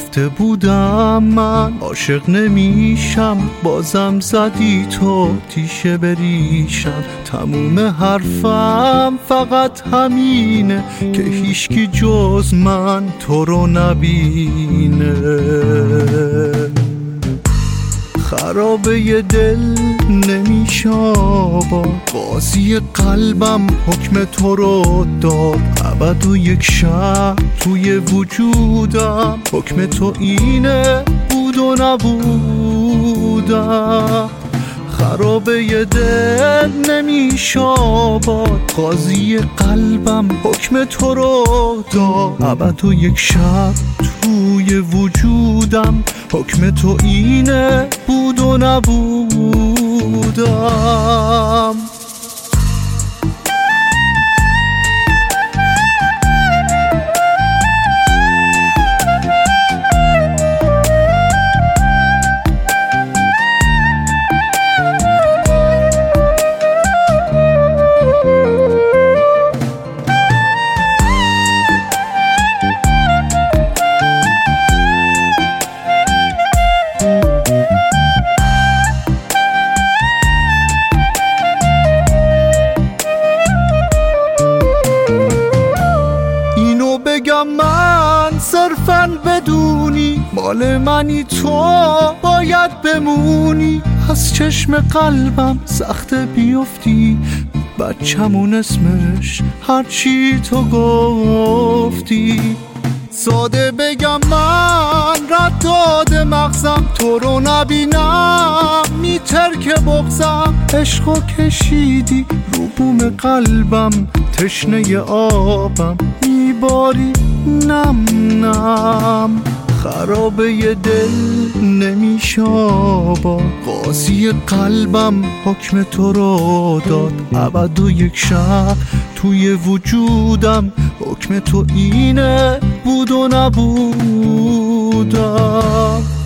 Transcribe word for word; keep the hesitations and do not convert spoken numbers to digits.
گفته بودم من عاشق نمیشم، بازم زدی تو تیشه بریشم. تموم حرفم فقط همینه که هیچکی جز من تو رو نبینه. خرابه ی دل نمیشه با قاضی قلبم حکم تو رو داد. ابد و یک شب توی وجودم حکم تو اینه بود و نبودم. خرابه ی دل نمیشه با قاضی قلبم حکم تو رو داد. ابد و یک شب توی وجودم حکم تو اینه بود و نبودم. بگم من صرفاً بدونی مال منی، تو باید بمونی. از چشم قلبم سخت بیفتی، بچمون اسمش هرچی تو گفتی. ساده بگم من رد داده مغزم، تو رو نبینم میتر که بغزم. عشقو کشیدی رو بوم قلبم، تشنه آبم میباری نم نم. خرابه ی دل نمیشه با قاضی قلبم حکم تو رو داد. ابد و یک شب توی وجودم حکم تو اینه بود و نبودم.